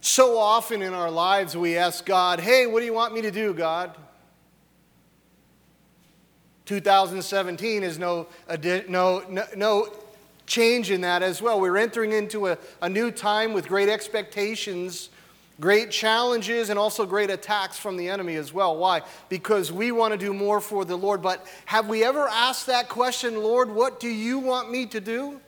So often in our lives we ask God, hey, what do you want me to do, God? 2017 is no change in that as well. We're entering into a new time with great expectations, great challenges, and also great attacks from the enemy as well. Why? Because we want to do more for the Lord. But have we ever asked that question, Lord, what do you want me to do?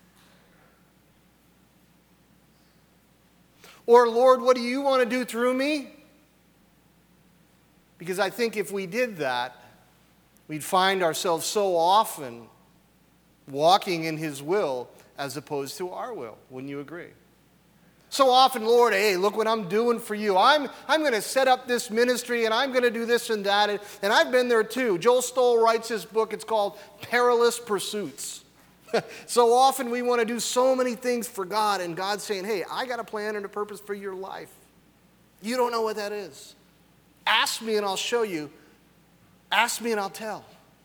Or, Lord, what do you want to do through me? Because I think if we did that, we'd find ourselves so often walking in His will as opposed to our will. Wouldn't you agree? So often, Lord, hey, look what I'm doing for you. I'm going to set up this ministry, and I'm going to do this and that. And I've been there too. Joel Stoll writes this book. It's called Perilous Pursuits. So often we want to do so many things for God, and God's saying, hey, I got a plan and a purpose for your life. You don't know what that is. Ask me and I'll show you. Ask me and I'll tell.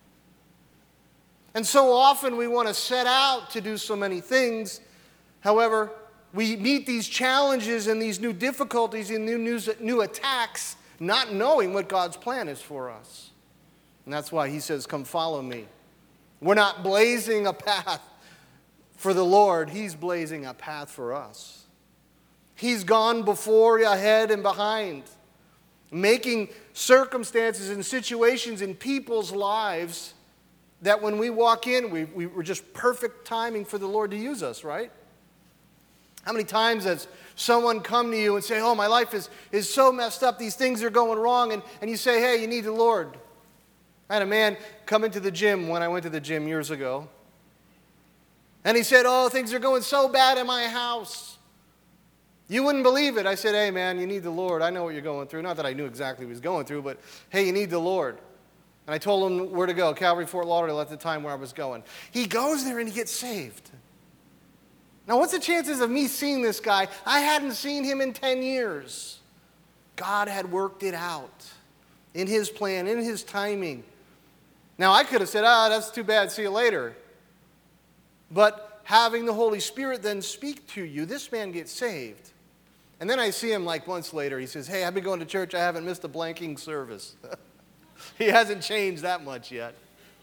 And so often we want to set out to do so many things. However, we meet these challenges and these new difficulties and new attacks, not knowing what God's plan is for us. And that's why He says, come follow me. We're not blazing a path for the Lord. He's blazing a path for us. He's gone before, ahead, and behind, making circumstances and situations in people's lives that when we walk in, we're just perfect timing for the Lord to use us, right? How many times has someone come to you and say, oh, my life is so messed up, these things are going wrong, and you say, hey, you need the Lord. I had a man come into the gym when I went to the gym years ago. And he said, oh, things are going so bad in my house. You wouldn't believe it. I said, hey, man, you need the Lord. I know what you're going through. Not that I knew exactly what he was going through, but hey, you need the Lord. And I told him where to go, Calvary Fort Lauderdale at the time where I was going. He goes there and he gets saved. Now, what's the chances of me seeing this guy? I hadn't seen him in 10 years. God had worked it out in His plan, in His timing. Now, I could have said, that's too bad, see you later. But having the Holy Spirit then speak to you, this man gets saved. And then I see him like months later. He says, hey, I've been going to church. I haven't missed a blanking service. He hasn't changed that much yet.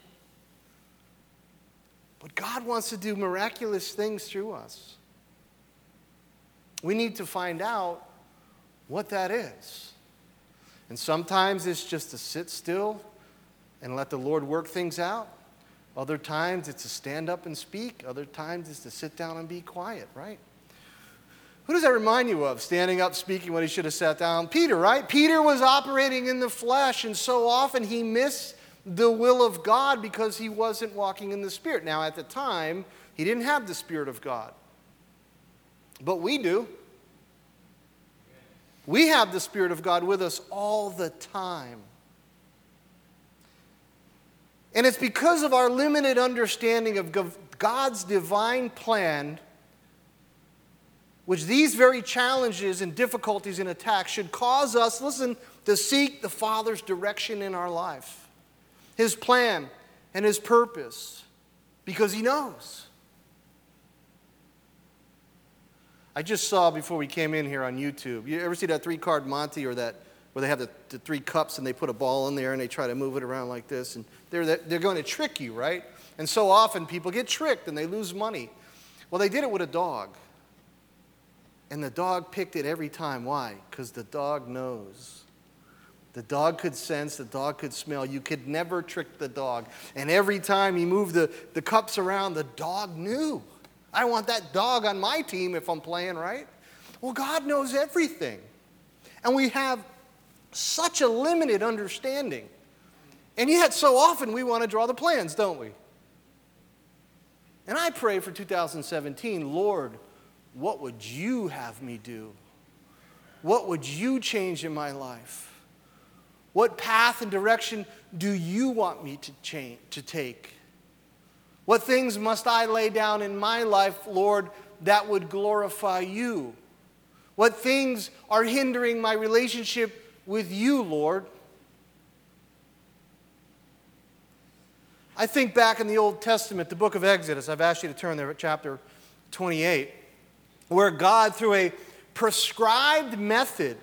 But God wants to do miraculous things through us. We need to find out what that is. And sometimes it's just to sit still and let the Lord work things out. Other times it's to stand up and speak. Other times it's to sit down and be quiet, right? Who does that remind you of, standing up, speaking when he should have sat down? Peter, right? Peter was operating in the flesh, and so often he missed the will of God because he wasn't walking in the Spirit. Now, at the time, he didn't have the Spirit of God. But we do. We have the Spirit of God with us all the time. And it's because of our limited understanding of God's divine plan, which these very challenges and difficulties and attacks should cause us, listen, to seek the Father's direction in our life, His plan and His purpose, because He knows. I just saw before we came in here on YouTube, you ever see that 3-card Monte or that where they have the 3 cups and they put a ball in there and they try to move it around like this, and they're going to trick you, right? And so often people get tricked and they lose money. Well, they did it with a dog. And the dog picked it every time. Why? Because the dog knows. The dog could sense, the dog could smell. You could never trick the dog. And every time he moved the cups around, the dog knew. I want that dog on my team if I'm playing, right? Well, God knows everything. And we have such a limited understanding. And yet so often we want to draw the plans, don't we? And I pray for 2017, Lord, what would you have me do? What would you change in my life? What path and direction do you want me to take? What things must I lay down in my life, Lord, that would glorify you? What things are hindering my relationship with you, Lord? I think back in the Old Testament, the book of Exodus. I've asked you to turn there at chapter 28, where God, through a prescribed method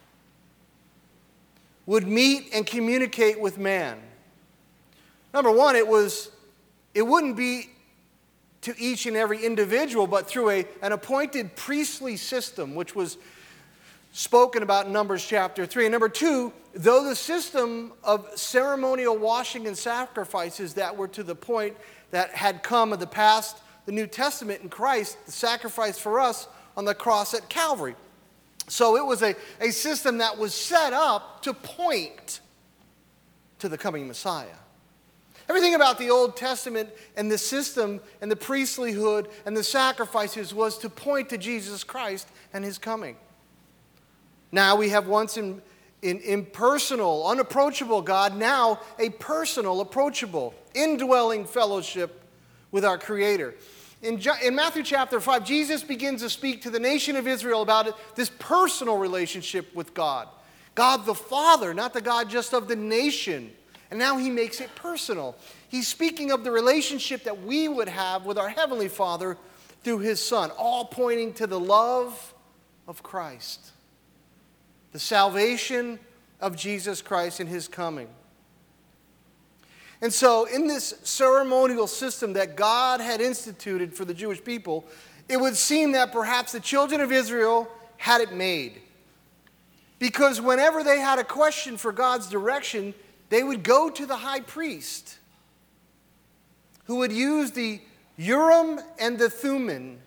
would meet and communicate with man. Number one, it wouldn't be to each and every individual, but through an appointed priestly system, which was spoken about in Numbers chapter 3. And number two, though the system of ceremonial washing and sacrifices that were to the point that had come of the past, the New Testament in Christ, the sacrifice for us on the cross at Calvary. So it was a system that was set up to point to the coming Messiah. Everything about the Old Testament and the system and the priestlyhood and the sacrifices was to point to Jesus Christ and his coming. Now we have once an impersonal, unapproachable God, now a personal, approachable, indwelling fellowship with our Creator. In Matthew chapter 5, Jesus begins to speak to the nation of Israel about this personal relationship with God. God the Father, not the God just of the nation. And now he makes it personal. He's speaking of the relationship that we would have with our Heavenly Father through his Son, all pointing to the love of Christ, the salvation of Jesus Christ and his coming. And so in this ceremonial system that God had instituted for the Jewish people, it would seem that perhaps the children of Israel had it made. Because whenever they had a question for God's direction, they would go to the high priest, who would use the Urim and the Thummim.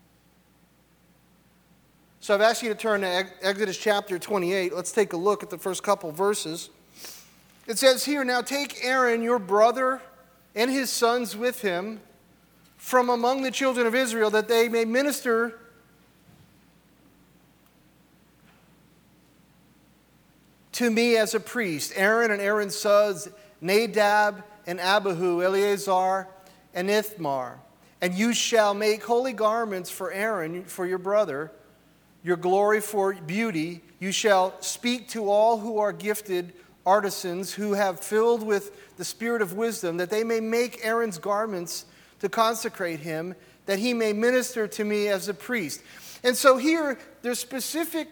So I've asked you to turn to Exodus chapter 28. Let's take a look at the first couple verses. It says here, "Now take Aaron your brother and his sons with him from among the children of Israel, that they may minister to me as a priest. Aaron and Aaron's sons, Nadab and Abihu, Eleazar and Ithamar. And you shall make holy garments for Aaron, for your brother, your glory for beauty. You shall speak to all who are gifted artisans, who have filled with the spirit of wisdom, that they may make Aaron's garments to consecrate him, that he may minister to me as a priest." And so here, there's specific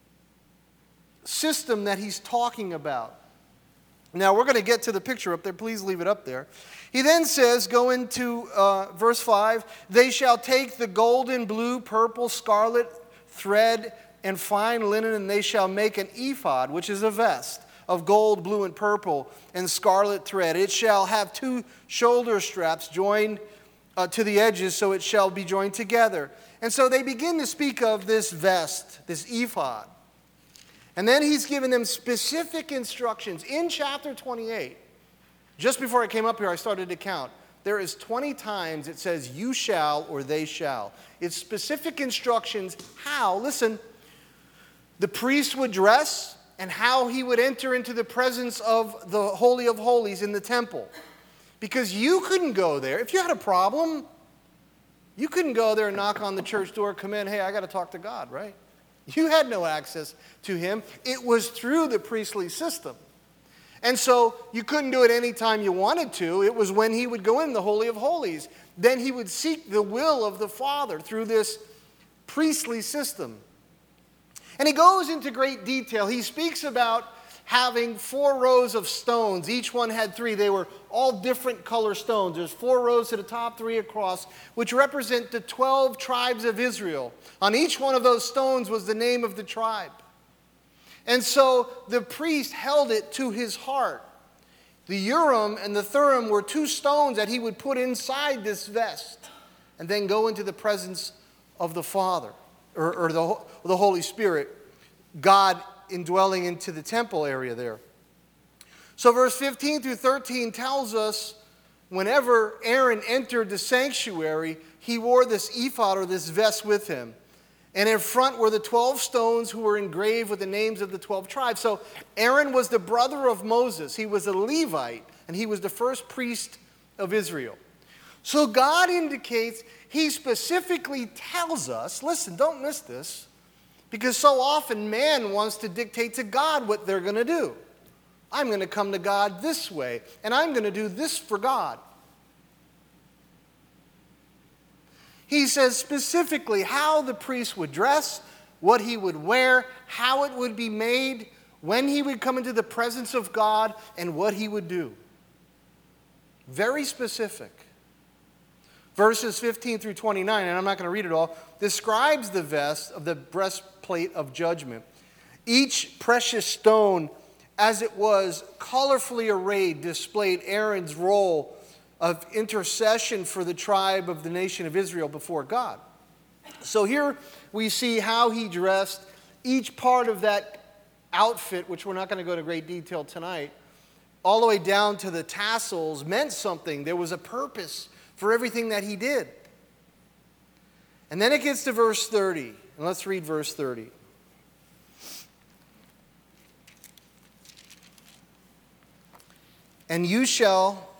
system that he's talking about. Now, we're going to get to the picture up there. Please leave it up there. He then says, go into verse 5, "They shall take the golden, blue, purple, scarlet thread and fine linen, and they shall make an ephod," which is a vest, "of gold, blue, and purple, and scarlet thread. It shall have 2 shoulder straps joined to the edges, so it shall be joined together." And so they begin to speak of this vest, this ephod. And then he's given them specific instructions. In chapter 28, just before I came up here, I started to count. There is 20 times it says, "you shall" or "they shall." It's specific instructions how, listen, the priest would dress and how he would enter into the presence of the Holy of Holies in the temple. Because you couldn't go there. If you had a problem, you couldn't go there and knock on the church door, come in, "Hey, I got to talk to God," right? You had no access to him. It was through the priestly system. And so you couldn't do it any time you wanted to. It was when he would go in the Holy of Holies. Then he would seek the will of the Father through this priestly system. And he goes into great detail. He speaks about having 4 rows of stones. Each one had 3. They were all different color stones. There's 4 rows to the top, 3 across, which represent the 12 tribes of Israel. On each one of those stones was the name of the tribe. And so the priest held it to his heart. The Urim and the Thummim were 2 stones that he would put inside this vest and then go into the presence of the Father, or the Holy Spirit, God indwelling into the temple area there. So verse 15 through 13 tells us whenever Aaron entered the sanctuary, he wore this ephod or this vest with him. And in front were the 12 stones who were engraved with the names of the 12 tribes. So Aaron was the brother of Moses. He was a Levite, and he was the first priest of Israel. So God indicates, he specifically tells us, listen, don't miss this, because so often man wants to dictate to God what they're going to do. I'm going to come to God this way, and I'm going to do this for God. He says specifically how the priest would dress, what he would wear, how it would be made, when he would come into the presence of God, and what he would do. Very specific. Verses 15 through 29, and I'm not going to read it all, describes the vest of the breastplate of judgment. Each precious stone, as it was colorfully arrayed, displayed Aaron's role of intercession for the tribe of the nation of Israel before God. So here we see how he dressed. Each part of that outfit, which we're not going to go into great detail tonight, all the way down to the tassels, meant something. There was a purpose for everything that he did. And then it gets to verse 30. And let's read verse 30. And you shall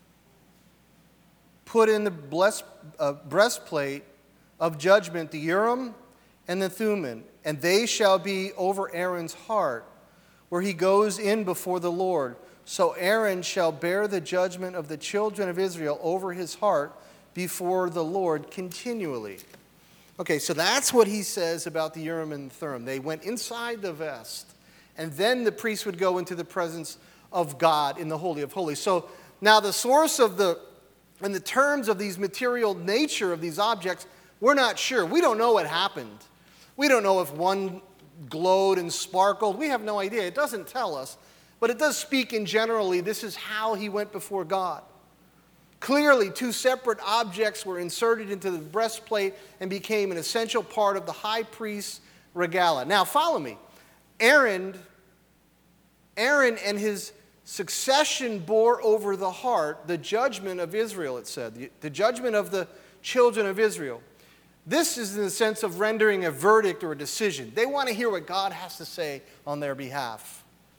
put in the breastplate of judgment the Urim and the Thummim, and they shall be over Aaron's heart, where he goes in before the Lord. So Aaron shall bear the judgment of the children of Israel over his heart before the Lord continually. Okay, so that's what he says about the Urim and the Thummim. They went inside the vest, and then the priest would go into the presence of God in the Holy of Holies. So now the source of and the terms of these material nature of these objects, we're not sure. We don't know what happened. We don't know if one glowed and sparkled. We have no idea. It doesn't tell us. But it does speak in generally, this is how he went before God. Clearly, two separate objects were inserted into the breastplate and became an essential part of the high priest's regalia. Now, follow me. Aaron and his succession bore over the heart the judgment of Israel, it said, the judgment of the children of Israel. This is in the sense of rendering a verdict or a decision. They want to hear what God has to say on their behalf.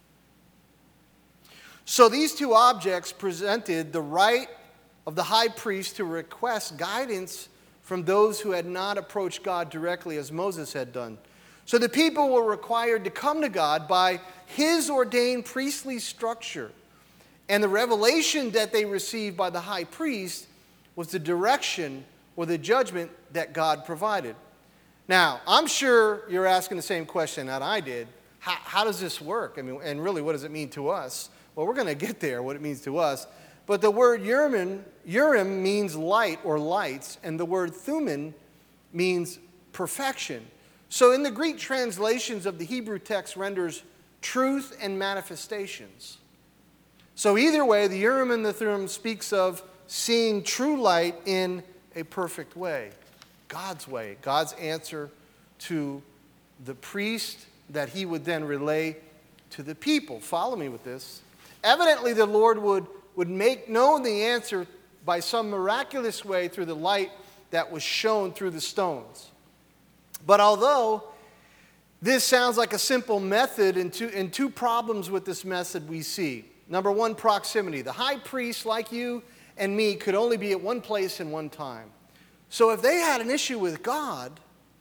So these two objects presented the right of the high priest to request guidance from those who had not approached God directly as Moses had done. So the people were required to come to God by his ordained priestly structure. And the revelation that they received by the high priest was the direction or the judgment that God provided. Now, I'm sure you're asking the same question that I did. How does this work? I mean, and really, what does it mean to us? Well, we're going to get there, what it means to us. But the word Urim means light or lights, and the word Thummim means perfection. So in the Greek translations of the Hebrew text renders truth and manifestations. So either way, the Urim and the Thummim speaks of seeing true light in a perfect way. God's way, God's answer to the priest that he would then relay to the people. Follow me with this. Evidently, the Lord would make known the answer by some miraculous way through the light that was shown through the stones. But although this sounds like a simple method, and two problems with this method we see. Number one, proximity. The high priest, like you and me, could only be at one place and one time. So if they had an issue with God,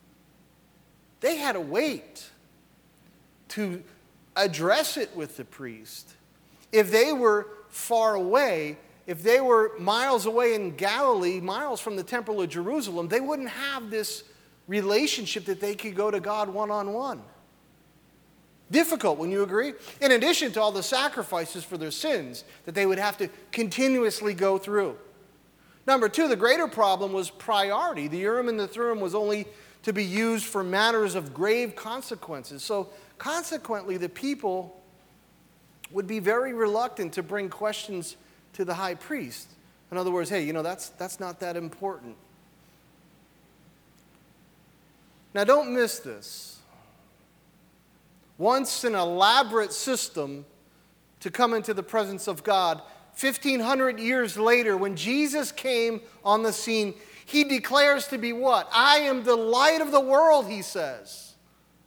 they had to wait to address it with the priest. If they were far away, if they were miles away in Galilee, miles from the temple of Jerusalem, they wouldn't have this relationship that they could go to God one-on-one. Difficult, wouldn't you agree? In addition to all the sacrifices for their sins that they would have to continuously go through. Number two, the greater problem was priority. The Urim and the Thummim was only to be used for matters of grave consequences. So consequently, the people would be very reluctant to bring questions to the high priest. In other words, hey, that's not that important. Now, don't miss this. Once an elaborate system to come into the presence of God, 1,500 years later, when Jesus came on the scene, he declares to be what? I am the light of the world, he says.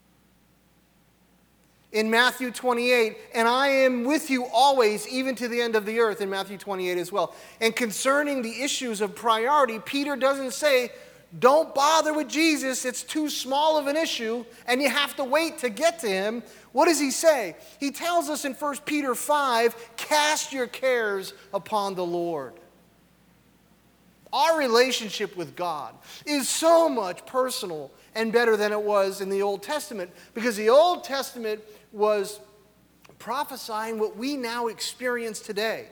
In Matthew 28, and I am with you always, even to the end of the earth, in Matthew 28 as well. And concerning the issues of priority, Peter doesn't say, don't bother with Jesus, it's too small of an issue, and you have to wait to get to him. What does he say? He tells us in 1 Peter 5, cast your cares upon the Lord. Our relationship with God is so much personal and better than it was in the Old Testament, because the Old Testament was prophesying what we now experience today.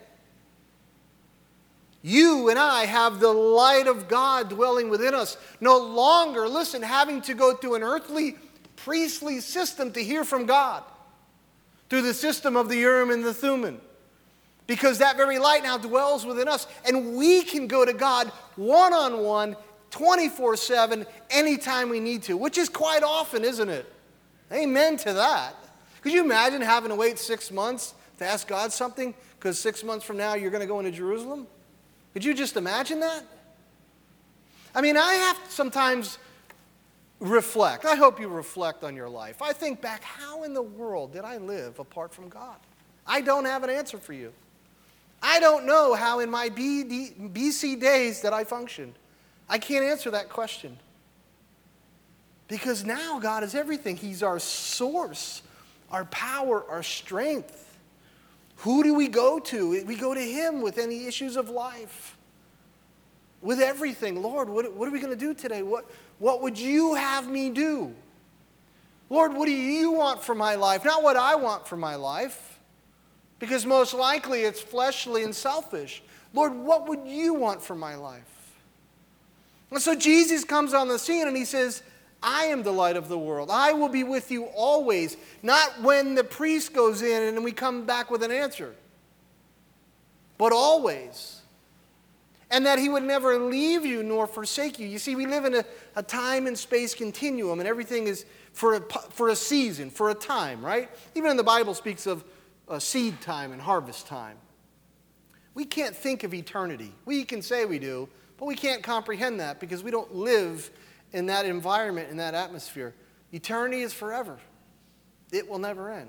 You and I have the light of God dwelling within us, no longer, listen, having to go through an earthly, priestly system to hear from God, through the system of the Urim and the Thummim. Because that very light now dwells within us, and we can go to God one-on-one, 24/7, anytime we need to, which is quite often, isn't it? Amen to that. Could you imagine having to wait 6 months to ask God something because 6 months from now you're going to go into Jerusalem? Could you just imagine that? I mean, I have to sometimes reflect. I hope you reflect on your life. I think back, how in the world did I live apart from God? I don't have an answer for you. I don't know how in my BC days that I functioned. I can't answer that question. Because now God is everything. He's our source, our power, our strength. Who do we go to? We go to Him with any issues of life. With everything. Lord, what are we going to do today? What would you have me do? Lord, what do you want for my life? Not what I want for my life. Because most likely it's fleshly and selfish. Lord, what would you want for my life? And so Jesus comes on the scene and He says, I am the light of the world. I will be with you always. Not when the priest goes in and we come back with an answer, but always. And that He would never leave you nor forsake you. You see, we live in a time and space continuum, and everything is for a season, for a time, right? Even in the Bible speaks of seed time and harvest time. We can't think of eternity. We can say we do, but we can't comprehend that because we don't live in that environment, in that atmosphere. Eternity is forever. It will never end.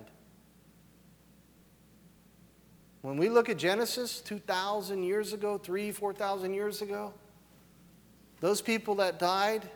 When we look at Genesis 2,000 years ago, 3,000, 4,000 years ago, those people that died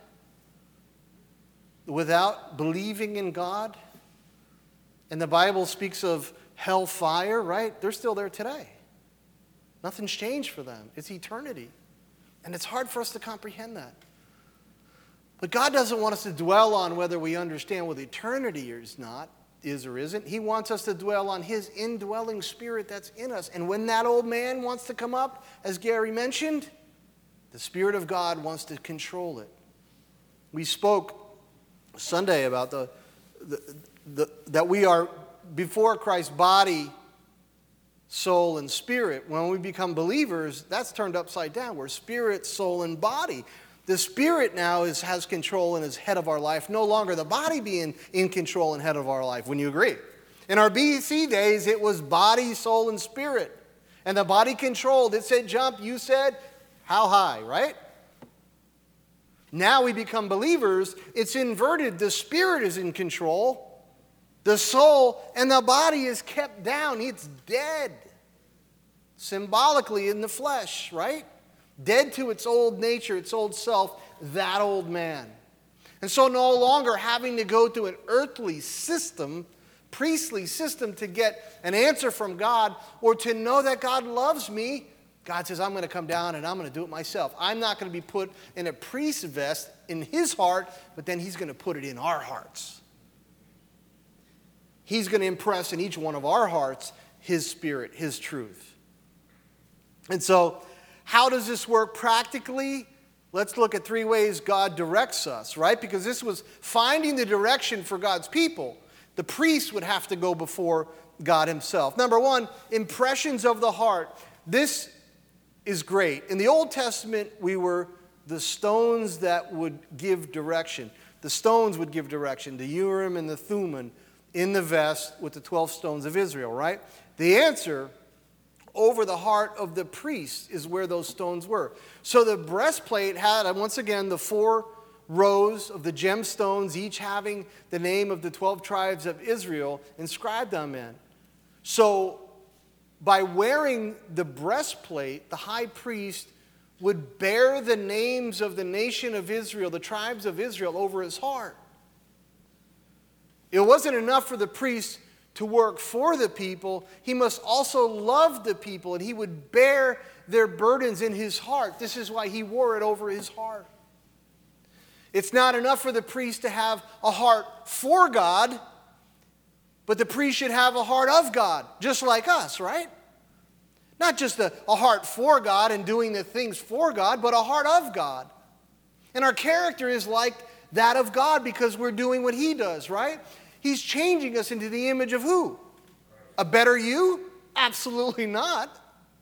without believing in God, and the Bible speaks of hellfire, right? They're still there today. Nothing's changed for them. It's eternity. And it's hard for us to comprehend that. But God doesn't want us to dwell on whether we understand what eternity is or isn't. He wants us to dwell on His indwelling Spirit that's in us. And when that old man wants to come up, as Gary mentioned, the Spirit of God wants to control it. We spoke Sunday about that we are before Christ's body, soul, and spirit. When we become believers, that's turned upside down. We're spirit, soul, and body. The Spirit now has control and is head of our life, no longer the body being in control and head of our life. Wouldn't you agree? In our BC days, it was body, soul, and spirit. And the body controlled. It said jump, you said how high, right? Now we become believers, it's inverted. The Spirit is in control. The soul and the body is kept down. It's dead. Symbolically in the flesh, right? Dead to its old nature, its old self, that old man. And so no longer having to go through an earthly system, priestly system to get an answer from God or to know that God loves me. God says, I'm going to come down and I'm going to do it myself. I'm not going to be put in a priest's vest in His heart, but then He's going to put it in our hearts. He's going to impress in each one of our hearts His Spirit, His truth. And so, how does this work practically? Let's look at 3 ways God directs us, right? Because this was finding the direction for God's people. The priest would have to go before God Himself. Number 1, impressions of the heart. This is great. In the Old Testament, we were the stones that would give direction. The stones would give direction, the Urim and the Thummim in the vest with the 12 stones of Israel, right? The answer over the heart of the priest is where those stones were. So the breastplate had, once again, the 4 rows of the gemstones, each having the name of the 12 tribes of Israel inscribed on them. So by wearing the breastplate, the high priest would bear the names of the nation of Israel, the tribes of Israel, over his heart. It wasn't enough for the priest to work for the people. He must also love the people, and he would bear their burdens in his heart. This is why he wore it over his heart. It's not enough for the priest to have a heart for God, but the priest should have a heart of God, just like us, right? Not just a heart for God and doing the things for God, but a heart of God. And our character is like that of God because we're doing what He does, right? He's changing us into the image of who? A better you? Absolutely not.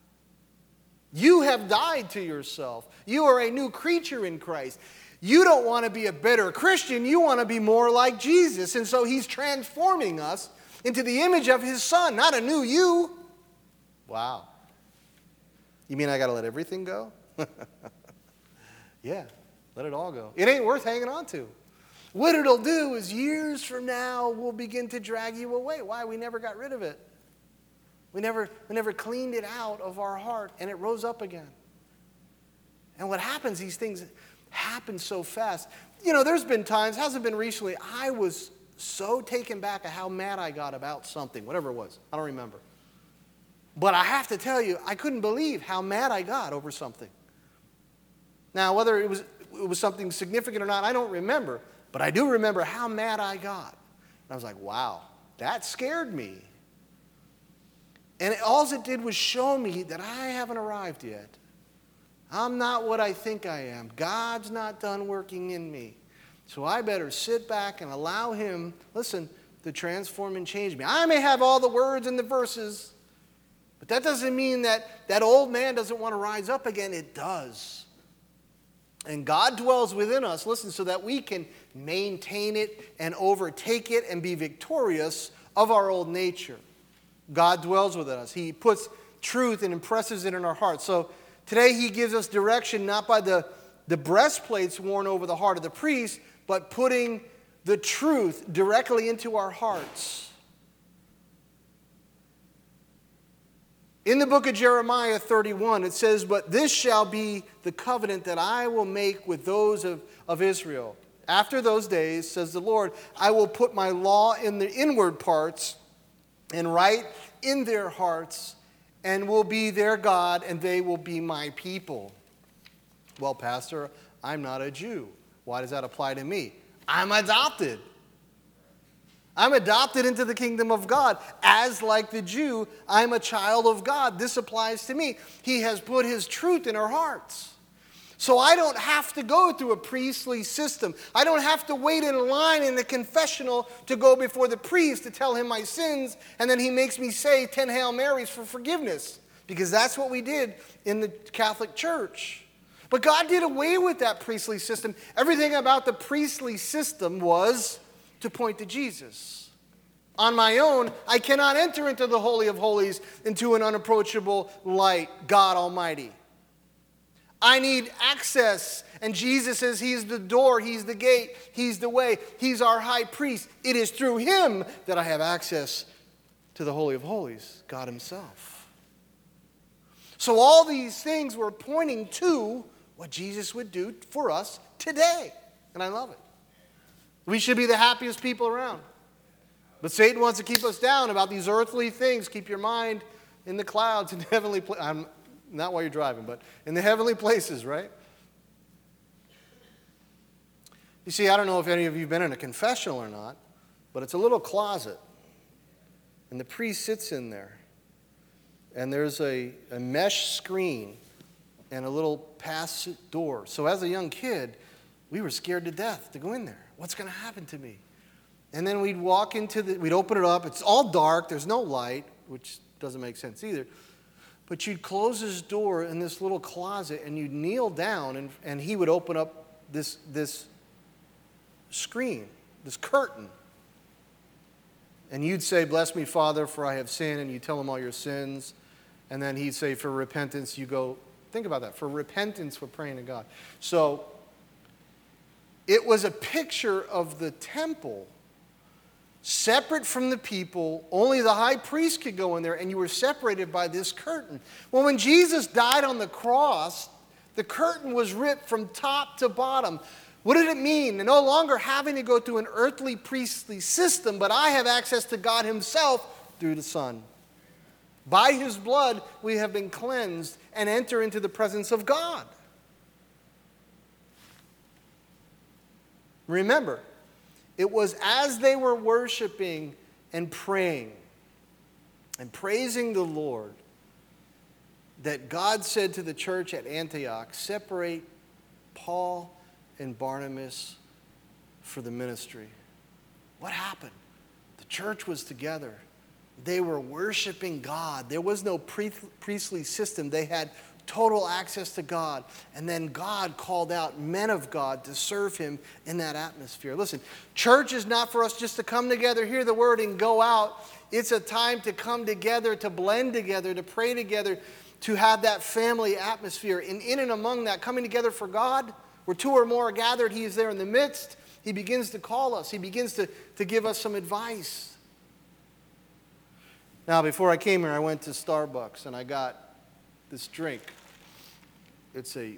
You have died to yourself. You are a new creature in Christ. You don't want to be a better Christian. You want to be more like Jesus. And so He's transforming us into the image of His Son, not a new you. Wow. You mean I got to let everything go? Yeah, let it all go. It ain't worth hanging on to. What it'll do is years from now, we'll begin to drag you away. Why? We never got rid of it. We never cleaned it out of our heart, and it rose up again. And what happens, these things happen so fast. You know, there's been times, hasn't been recently, I was so taken back at how mad I got about something, whatever it was. I don't remember. But I have to tell you, I couldn't believe how mad I got over something. Now, whether it was something significant or not, I don't remember. But I do remember how mad I got. And I was like, wow, that scared me. And all it did was show me that I haven't arrived yet. I'm not what I think I am. God's not done working in me. So I better sit back and allow Him, listen, to transform and change me. I may have all the words and the verses, but that doesn't mean that old man doesn't want to rise up again. It does. And God dwells within us, listen, so that we can maintain it and overtake it and be victorious of our old nature. God dwells within us. He puts truth and impresses it in our hearts. So today He gives us direction not by the breastplates worn over the heart of the priest, but putting the truth directly into our hearts. In the book of Jeremiah 31, it says, "But this shall be the covenant that I will make with those of Israel. After those days, says the Lord, I will put my law in the inward parts and write in their hearts, and will be their God, and they will be my people." Well, Pastor, I'm not a Jew. Why does that apply to me? I'm adopted. I'm adopted into the kingdom of God. As like the Jew, I'm a child of God. This applies to me. He has put His truth in our hearts. So I don't have to go through a priestly system. I don't have to wait in line in the confessional to go before the priest to tell him my sins, and then he makes me say 10 Hail Marys for forgiveness. Because that's what we did in the Catholic Church. But God did away with that priestly system. Everything about the priestly system was to point to Jesus. On my own, I cannot enter into the Holy of Holies, into an unapproachable light, God Almighty. I need access, and Jesus says He's the door, He's the gate, He's the way, He's our high priest. It is through Him that I have access to the Holy of Holies, God Himself. So all these things were pointing to what Jesus would do for us today, and I love it. We should be the happiest people around. But Satan wants to keep us down about these earthly things. Keep your mind in the clouds and heavenly places. Not while you're driving, but in the heavenly places, right? You see, I don't know if any of you have been in a confessional or not, but it's a little closet. And the priest sits in there. And there's a mesh screen and a little pass door. So as a young kid, we were scared to death to go in there. What's going to happen to me? And then we'd walk we'd open it up. It's all dark. There's no light, which doesn't make sense either. But you'd close this door in this little closet, and you'd kneel down, and he would open up this screen, this curtain. And you'd say, "Bless me, Father, for I have sinned," and you tell him all your sins. And then he'd say, "For repentance," you go, think about that. For repentance, we're praying to God. So it was a picture of the temple, separate from the people. Only the high priest could go in there, and you were separated by this curtain. Well, when Jesus died on the cross, the curtain was ripped from top to bottom. What did it mean? No longer having to go through an earthly priestly system, but I have access to God Himself through the Son. By His blood, we have been cleansed and enter into the presence of God. Remember, it was as they were worshiping and praying and praising the Lord that God said to the church at Antioch, separate Paul and Barnabas for the ministry. What happened? The church was together. They were worshiping God. There was no priestly system. They had total access to God. And then God called out men of God to serve him in that atmosphere. Listen, church is not for us just to come together, hear the word, and go out. It's a time to come together, to blend together, to pray together, to have that family atmosphere. And in and among that, coming together for God, where two or more are gathered, he is there in the midst. He begins to call us. He begins to give us some advice. Now, before I came here, I went to Starbucks and I got this drink. It's a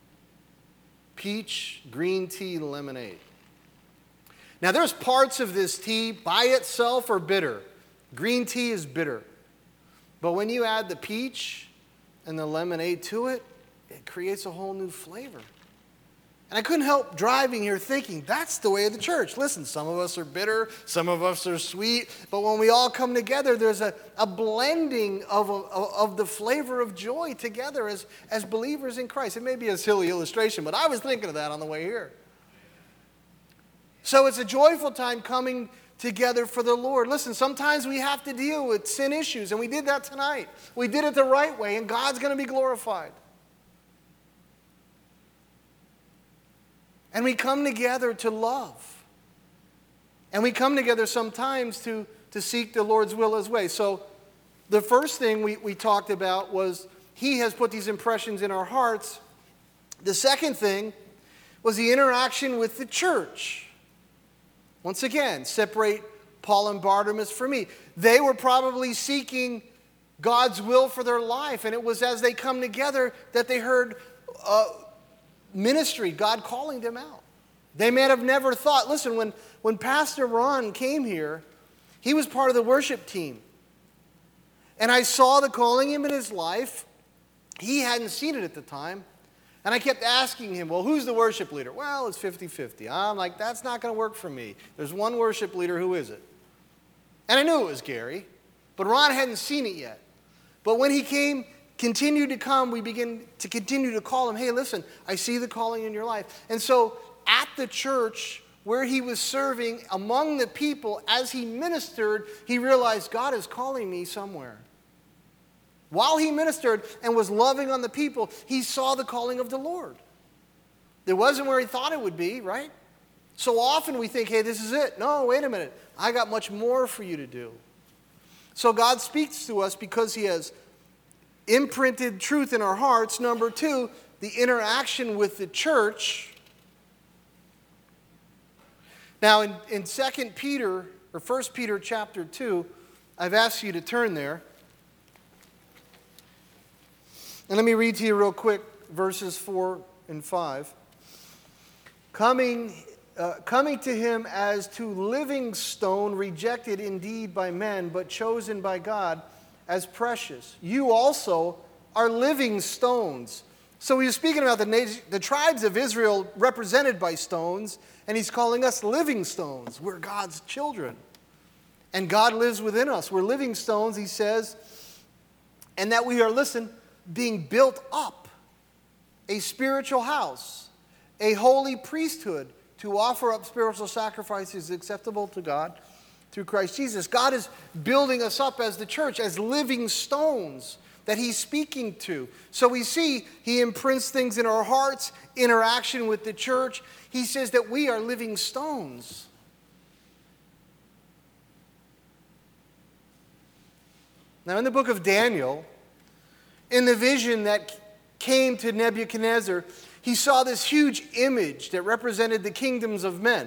peach green tea lemonade. Now, there's parts of this tea by itself are bitter. Green tea is bitter. But when you add the peach and the lemonade to it, it creates a whole new flavor. And I couldn't help driving here thinking, that's the way of the church. Listen, some of us are bitter, some of us are sweet, but when we all come together, there's a blending of the flavor of joy together as believers in Christ. It may be a silly illustration, but I was thinking of that on the way here. So it's a joyful time coming together for the Lord. Listen, sometimes we have to deal with sin issues, and we did that tonight. We did it the right way, and God's going to be glorified. And we come together to love. And we come together sometimes to seek the Lord's will his way. So the first thing we talked about was he has put these impressions in our hearts. The second thing was the interaction with the church. Once again, separate Paul and Barnabas from me. They were probably seeking God's will for their life. And it was as they come together that they heard ministry, God calling them out. They may have never thought, listen, when Pastor Ron came here, he was part of the worship team. And I saw the calling in his life. He hadn't seen it at the time. And I kept asking him, well, who's the worship leader? Well, it's 50-50. I'm like, that's not going to work for me. There's one worship leader, who is it? And I knew it was Gary, but Ron hadn't seen it yet. But when he continued to come, we begin to continue to call him, hey, listen, I see the calling in your life. And so at the church where he was serving among the people, as he ministered, he realized God is calling me somewhere. While he ministered and was loving on the people, he saw the calling of the Lord. It wasn't where he thought it would be, right? So often we think, hey, this is it. No, wait a minute. I got much more for you to do. So God speaks to us because he has imprinted truth in our hearts. Number two, the interaction with the church. Now in 2 Peter, or 1 Peter chapter 2, I've asked you to turn there. And let me read to you real quick verses 4 and 5. Coming to him as to living stone, rejected indeed by men, but chosen by God as precious. You also are living stones. So he's speaking about the tribes of Israel represented by stones, and he's calling us living stones. We're God's children. And God lives within us. We're living stones, he says, and that we are, listen, being built up, a spiritual house, a holy priesthood, to offer up spiritual sacrifices acceptable to God through Christ Jesus. God is building us up as the church, as living stones that he's speaking to. So we see he imprints things in our hearts, interaction with the church. He says that we are living stones. Now in the book of Daniel, in the vision that came to Nebuchadnezzar, he saw this huge image that represented the kingdoms of men,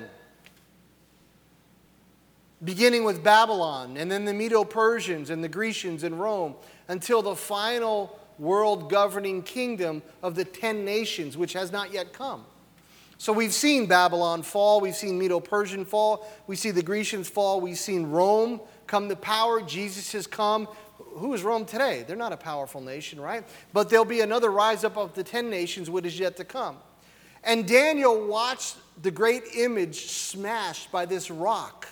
beginning with Babylon, and then the Medo-Persians and the Grecians and Rome, until the final world governing kingdom of the 10 nations, which has not yet come. So we've seen Babylon fall, we've seen Medo-Persian fall, we see the Grecians fall, we've seen Rome come to power, Jesus has come. Who is Rome today? They're not a powerful nation, right? But there'll be another rise up of the 10 nations, which is yet to come. And Daniel watched the great image smashed by this rock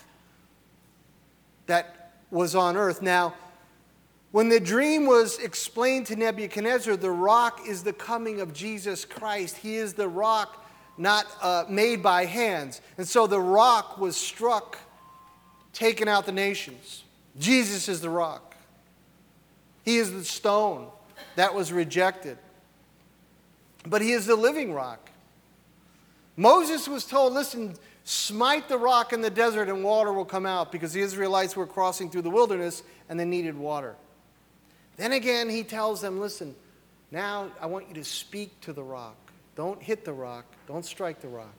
that was on earth. Now, when the dream was explained to Nebuchadnezzar, the rock is the coming of Jesus Christ. He is the rock not made by hands. And so the rock was struck, taking out the nations. Jesus is the rock. He is the stone that was rejected. But he is the living rock. Moses was told, listen, smite the rock in the desert and water will come out, because the Israelites were crossing through the wilderness and they needed water. Then again, he tells them, listen, now I want you to speak to the rock. Don't hit the rock. Don't strike the rock.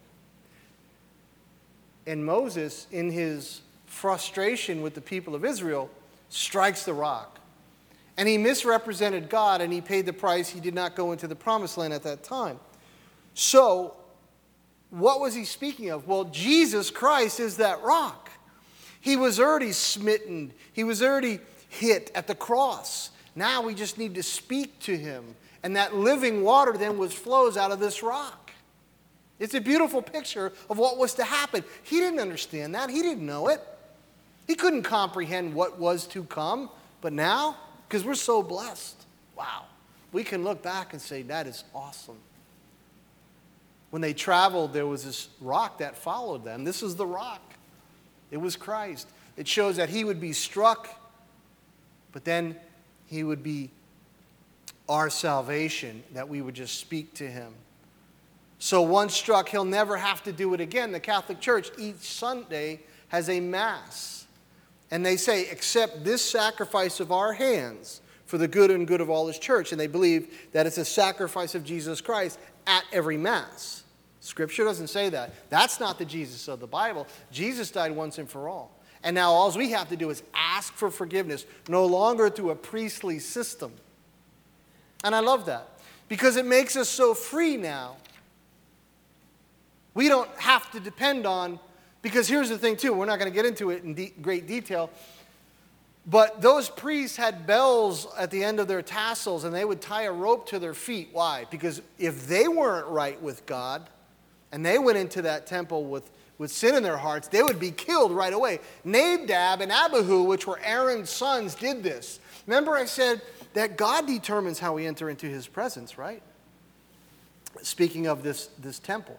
And Moses, in his frustration with the people of Israel, strikes the rock. And he misrepresented God, and he paid the price. He did not go into the promised land at that time. So, what was he speaking of? Well, Jesus Christ is that rock. He was already smitten. He was already hit at the cross. Now we just need to speak to him. And that living water then flows out of this rock. It's a beautiful picture of what was to happen. He didn't understand that. He didn't know it. He couldn't comprehend what was to come. But now, because we're so blessed, wow, we can look back and say, that is awesome. When they traveled, there was this rock that followed them. This is the rock. It was Christ. It shows that he would be struck, but then he would be our salvation, that we would just speak to him. So once struck, he'll never have to do it again. The Catholic Church each Sunday has a Mass. And they say, accept this sacrifice of our hands for the good and good of all his church. And they believe that it's a sacrifice of Jesus Christ at every Mass. Scripture doesn't say that. That's not the Jesus of the Bible. Jesus died once and for all. And now all we have to do is ask for forgiveness, no longer through a priestly system. And I love that, because it makes us so free now. We don't have to depend on, because here's the thing too, we're not going to get into it in great detail, but those priests had bells at the end of their tassels, and they would tie a rope to their feet. Why? Because if they weren't right with God, and they went into that temple with sin in their hearts, they would be killed right away. Nadab and Abihu, which were Aaron's sons, did this. Remember I said that God determines how we enter into his presence, right? Speaking of this temple.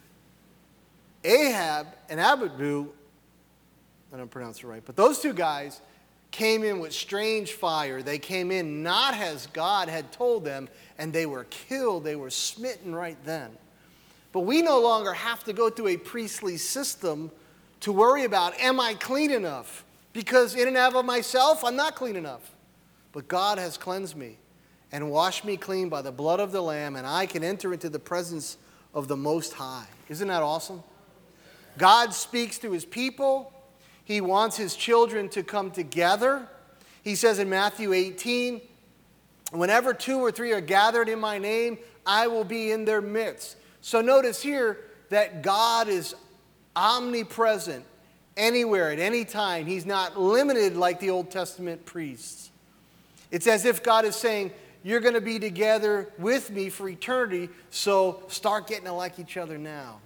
Ahab and Abihu, I don't pronounce it right, but those two guys came in with strange fire. They came in not as God had told them, and they were killed. They were smitten right then. But we no longer have to go through a priestly system to worry about, am I clean enough? Because in and of myself, I'm not clean enough. But God has cleansed me and washed me clean by the blood of the Lamb, and I can enter into the presence of the Most High. Isn't that awesome? God speaks to his people. He wants his children to come together. He says in Matthew 18, whenever 2 or 3 are gathered in my name, I will be in their midst. So notice here that God is omnipresent anywhere at any time. He's not limited like the Old Testament priests. It's as if God is saying, you're going to be together with me for eternity, so start getting to like each other now.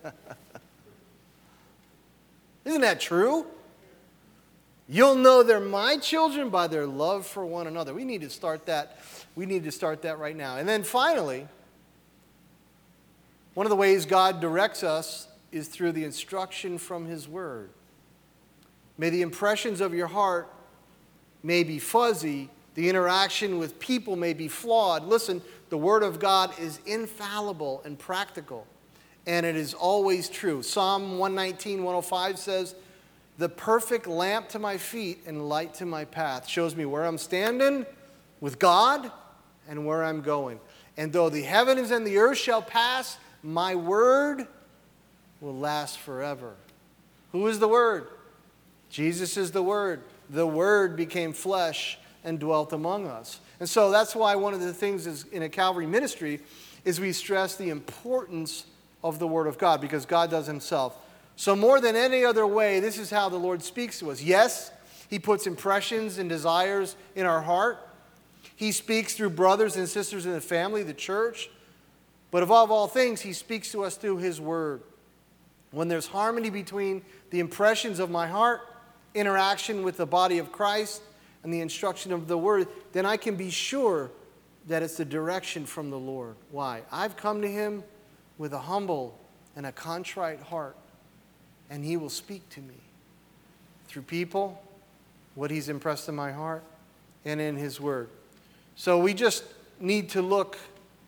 Isn't that true? You'll know they're my children by their love for one another. We need to start that. We need to start that right now. And then finally, one of the ways God directs us is through the instruction from his word. May the impressions of your heart may be fuzzy. The interaction with people may be flawed. Listen, the word of God is infallible and practical, and it is always true. Psalm 119, 105 says, the perfect lamp to my feet and light to my path shows me where I'm standing with God and where I'm going. And though the heavens and the earth shall pass, my word will last forever. Who is the word? Jesus is the word. The word became flesh and dwelt among us. And so that's why one of the things is in a Calvary ministry is we stress the importance of the word of God, because God does himself. So more than any other way, this is how the Lord speaks to us. Yes, he puts impressions and desires in our heart. He speaks through brothers and sisters in the family, the church. But above all things, he speaks to us through his word. When there's harmony between the impressions of my heart, interaction with the body of Christ, and the instruction of the word, then I can be sure that it's the direction from the Lord. Why? I've come to him with a humble and a contrite heart, and he will speak to me through people, what he's impressed in my heart, and in his word. So we just need to look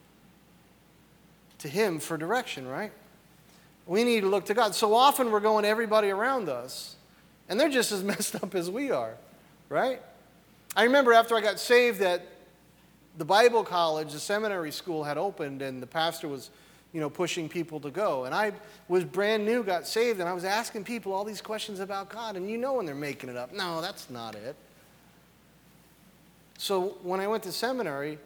to him for direction, right? We need to look to God. So often we're going to everybody around us, and they're just as messed up as we are, right? I remember after I got saved that the Bible college, the seminary school had opened, and the pastor was, pushing people to go. And I was brand new, got saved, and I was asking people all these questions about God, and when they're making it up. No, that's not it. So when I went to seminary,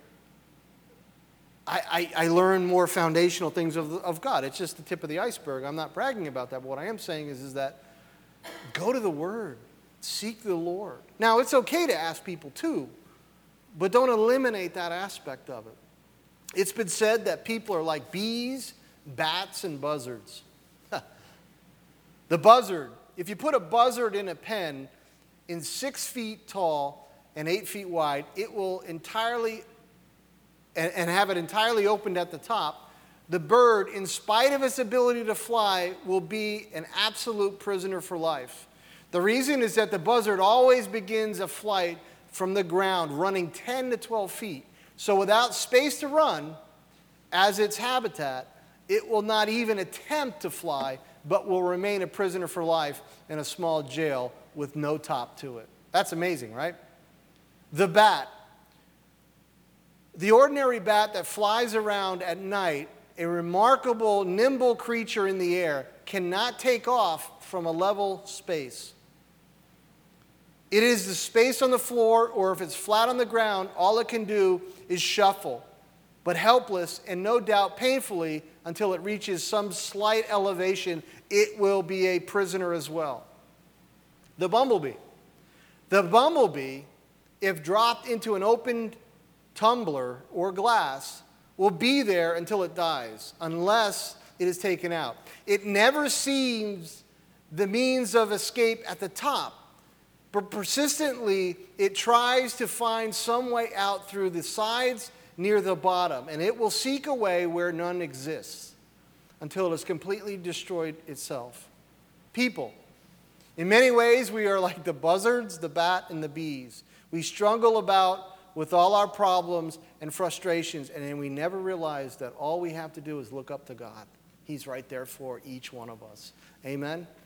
I learned more foundational things of God. It's just the tip of the iceberg. I'm not bragging about that, but what I am saying is that go to the Word. Seek the Lord. Now, it's okay to ask people too, but don't eliminate that aspect of it. It's been said that people are like bees, bats, and buzzards. The buzzard, if you put a buzzard in a pen in 6 feet tall and 8 feet wide, it will entirely, and have it entirely opened at the top, the bird, in spite of its ability to fly, will be an absolute prisoner for life. The reason is that the buzzard always begins a flight from the ground, running 10 to 12 feet. So without space to run, as its habitat, it will not even attempt to fly, but will remain a prisoner for life in a small jail with no top to it. That's amazing, right? The bat. The ordinary bat that flies around at night, a remarkable, nimble creature in the air, cannot take off from a level space. It is the space on the floor, or if it's flat on the ground, all it can do is shuffle, but helpless and no doubt painfully until it reaches some slight elevation, it will be a prisoner as well. The bumblebee. The bumblebee, if dropped into an open tumbler or glass, will be there until it dies, unless it is taken out. It never sees the means of escape at the top, but persistently it tries to find some way out through the sides near the bottom, and it will seek a way where none exists until it has completely destroyed itself. People. In many ways, we are like the buzzards, the bat, and the bees. We struggle about with all our problems and frustrations, and then we never realize that all we have to do is look up to God. He's right there for each one of us. Amen?